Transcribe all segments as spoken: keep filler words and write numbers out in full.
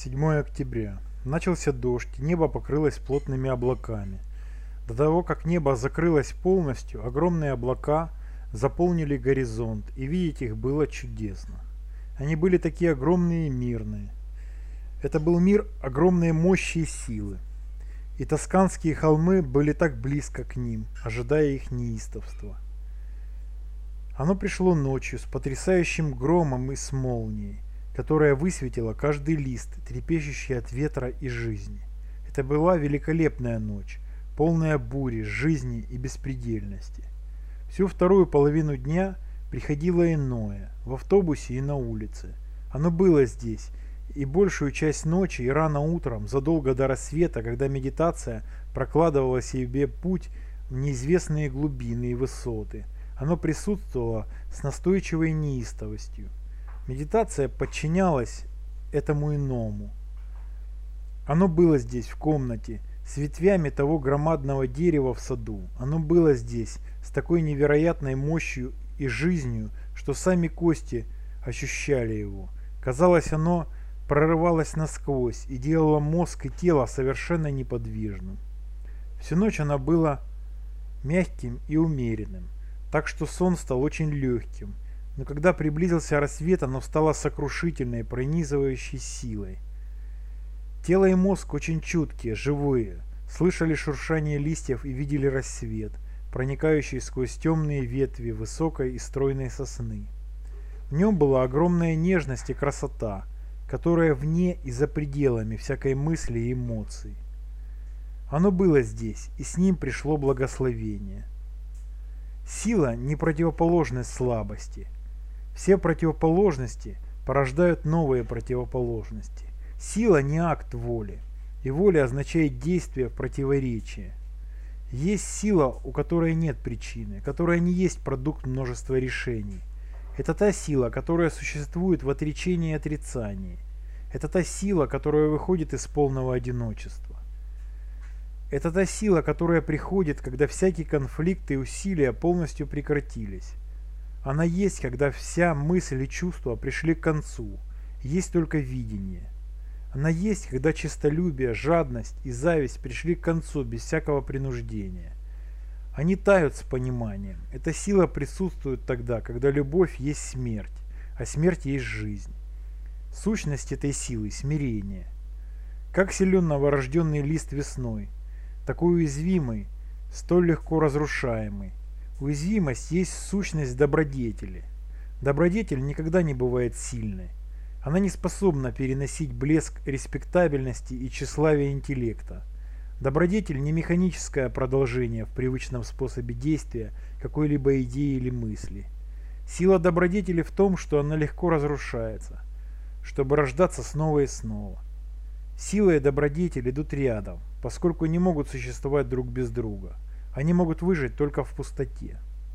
седьмое октября. Начался дождь, небо покрылось плотными облаками. До того, как небо закрылось полностью, огромные облака заполнили горизонт, и видеть их было чудесно. Они были такие огромные и мирные. Это был мир огромной мощи и силы. И тосканские холмы были так близко к ним, ожидая их неистовства. Оно пришло ночью с потрясающим громом и с молнией, которая высветила каждый лист, трепещущий от ветра и жизни. Это была великолепная ночь, полная бури, жизни и беспредельности. Всю вторую половину дня приходило иное, в автобусе и на улице. Оно было здесь, и большую часть ночи и рано утром, задолго до рассвета, когда медитация прокладывала себе путь в неизвестные глубины и высоты. Оно присутствовало с настойчивой неистовостью. Медитация подчинялась этому иному. Оно было здесь, в комнате, с ветвями того громадного дерева в саду. Оно было здесь, с такой невероятной мощью и жизнью, что сами кости ощущали его. Казалось, оно прорывалось насквозь и делало мозг и тело совершенно неподвижным. Всю ночь оно было мягким и умеренным, так что сон стал очень легким. Но когда приблизился рассвет, оно стало сокрушительной, пронизывающей силой. Тело и мозг очень чуткие, живые, слышали шуршание листьев и видели рассвет, проникающий сквозь темные ветви высокой и стройной сосны. В нем была огромная нежность и красота, которая вне и за пределами всякой мысли и эмоций. Оно было здесь, и с ним пришло благословение. Сила не противоположность слабости. Все противоположности порождают новые противоположности. Сила не акт воли, и воля означает действие в противоречие. Есть сила, у которой нет причины, которая не есть продукт множества решений. Это та сила, которая существует в отречении и отрицании. Это та сила, которая выходит из полного одиночества. Это та сила, которая приходит, когда всякие конфликты и усилия полностью прекратились. Она есть, когда вся мысль и чувства пришли к концу, есть только видение. Она есть, когда честолюбие, жадность и зависть пришли к концу без всякого принуждения. Они тают с пониманием. Эта сила присутствует тогда, когда любовь есть смерть, а смерть есть жизнь. Сущность этой силы – смирение. Как силен новорожденный лист весной, такой уязвимый, столь легко разрушаемый. Уязвимость есть сущность добродетели. Добродетель никогда не бывает сильной. Она не способна переносить блеск респектабельности и тщеславия интеллекта. Добродетель не механическое продолжение в привычном способе действия какой-либо идеи или мысли. Сила добродетели в том, что она легко разрушается, чтобы рождаться снова и снова. Сила и добродетель идут рядом, поскольку не могут существовать друг без друга. Они могут выжить только в пустоте.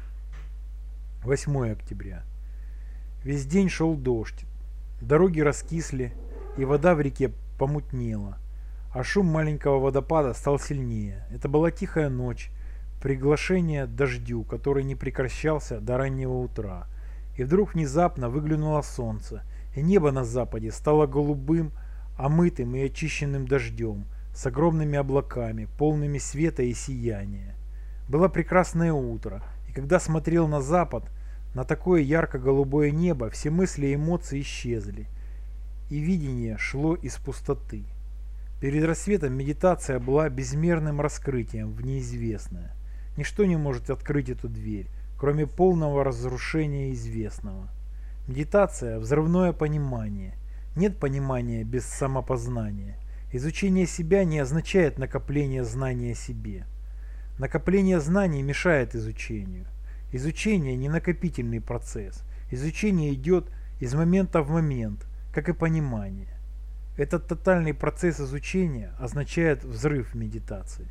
восьмое октября. Весь день шел дождь. Дороги раскисли, и вода в реке помутнела, а шум маленького водопада стал сильнее. Это была тихая ночь, приглашение дождю, который не прекращался до раннего утра. И вдруг внезапно выглянуло солнце, и небо на западе стало голубым, омытым и очищенным дождем, с огромными облаками, полными света и сияния. Было прекрасное утро, и когда смотрел на запад, на такое ярко-голубое небо, все мысли и эмоции исчезли, и видение шло из пустоты. Перед рассветом медитация была безмерным раскрытием в неизвестное. Ничто не может открыть эту дверь, кроме полного разрушения известного. Медитация – взрывное понимание. Нет понимания без самопознания. Изучение себя не означает накопление знаний о себе. Накопление знаний мешает изучению. Изучение не накопительный процесс. Изучение идет из момента в момент, как и понимание. Этот тотальный процесс изучения означает взрыв медитации.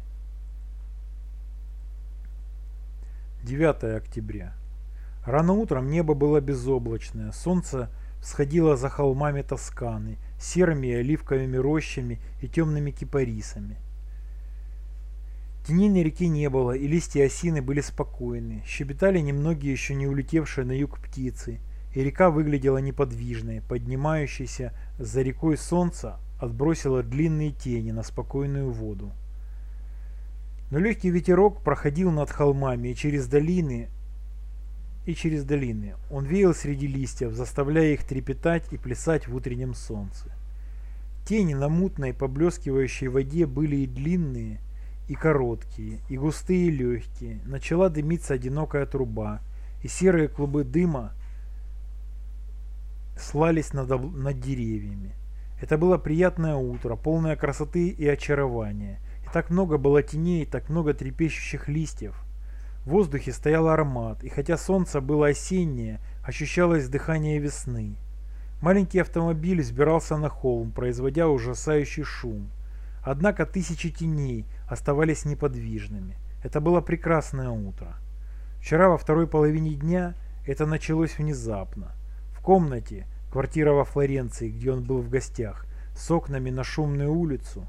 девятое октября. Рано утром небо было безоблачное, солнце всходило за холмами Тосканы, серыми и оливковыми рощами и темными кипарисами. Теней на реке не было, и листья осины были спокойны, щебетали немногие еще не улетевшие на юг птицы, и река выглядела неподвижной, поднимающейся за рекой солнца отбросило длинные тени на спокойную воду. Но легкий ветерок проходил над холмами и через долины, и через долины. Он веял среди листьев, заставляя их трепетать и плясать в утреннем солнце. Тени на мутной, поблескивающей воде были и длинные, и короткие, и густые, и легкие. Начала дымиться одинокая труба, и серые клубы дыма слались над, над деревьями. Это было приятное утро, полное красоты и очарования. И так много было теней, так много трепещущих листьев. В воздухе стоял аромат, и хотя солнце было осеннее, ощущалось дыхание весны. Маленький автомобиль взбирался на холм, производя ужасающий шум. Однако тысячи теней оставались неподвижными. Это было прекрасное утро. Вчера во второй половине дня это началось внезапно. В комнате, квартира во Флоренции, где он был в гостях, с окнами на шумную улицу,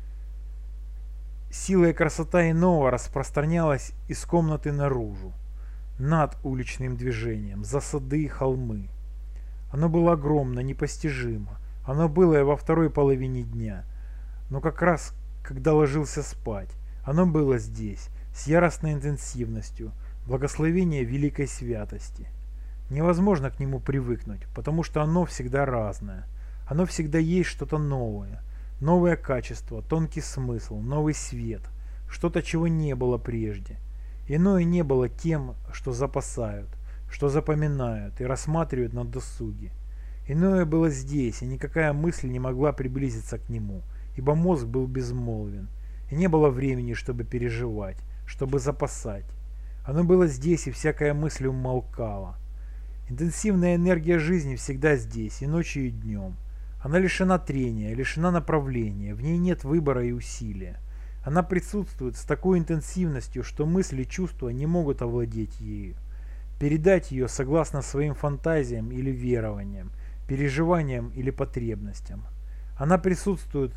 сила и красота иного распространялась из комнаты наружу, над уличным движением, за сады и холмы. Оно было огромно, непостижимо. Оно было и во второй половине дня. Но как раз, когда ложился спать, оно было здесь, с яростной интенсивностью, благословение великой святости. Невозможно к нему привыкнуть, потому что оно всегда разное. Оно всегда есть что-то новое. Новое качество, тонкий смысл, новый свет, что-то, чего не было прежде. Иное не было тем, что запасают, что запоминают и рассматривают на досуге. Иное было здесь, и никакая мысль не могла приблизиться к нему, ибо мозг был безмолвен, и не было времени, чтобы переживать, чтобы запасать. Оно было здесь, и всякая мысль умолкала. Интенсивная энергия жизни всегда здесь, и ночью, и днем. Она лишена трения, лишена направления, в ней нет выбора и усилия. Она присутствует с такой интенсивностью, что мысли и чувства не могут овладеть ею, передать ее согласно своим фантазиям или верованиям, переживаниям или потребностям. Она присутствует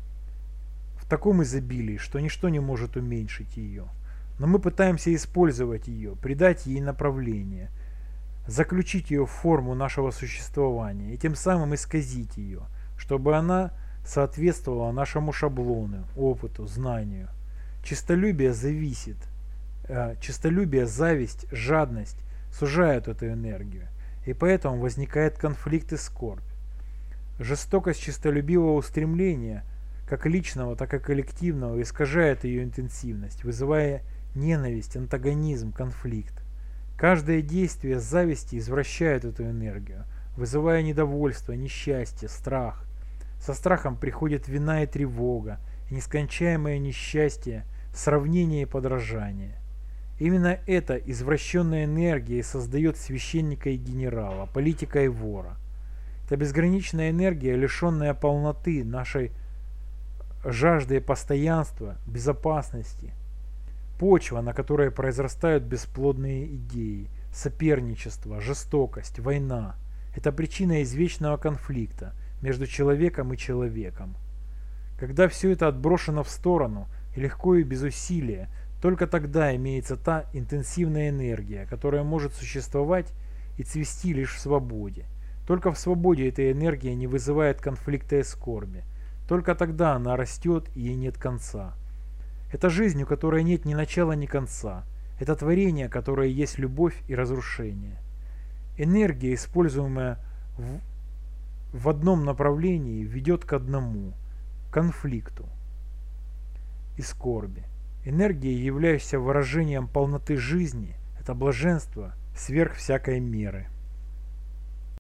в таком изобилии, что ничто не может уменьшить ее. Но мы пытаемся использовать ее, придать ей направление, заключить ее в форму нашего существования и тем самым исказить ее, чтобы она соответствовала нашему шаблону, опыту, знанию. Честолюбие зависит, э, честолюбие, зависть, жадность сужают эту энергию, и поэтому возникает конфликт и скорбь. Жестокость честолюбивого устремления, как личного, так и коллективного, искажает ее интенсивность, вызывая ненависть, антагонизм, конфликт. Каждое действие зависти извращает эту энергию, вызывая недовольство, несчастье, страх. Со страхом приходит вина и тревога, и нескончаемое несчастье, сравнение и подражание. Именно эта извращенная энергия и создает священника и генерала, политика и вора. Это безграничная энергия, лишенная полноты, нашей жажды постоянства, безопасности. Почва, на которой произрастают бесплодные идеи, соперничество, жестокость, война – это причина извечного конфликта между человеком и человеком. Когда все это отброшено в сторону, и легко и без усилия, только тогда имеется та интенсивная энергия, которая может существовать и цвести лишь в свободе. Только в свободе эта энергия не вызывает конфликта и скорби. Только тогда она растет, и ей нет конца. Это жизнь, у которой нет ни начала, ни конца. Это творение, которое есть любовь и разрушение. Энергия, используемая в, в одном направлении, ведет к одному – конфликту и скорби. Энергия, являющаяся выражением полноты жизни, это блаженство сверх всякой меры.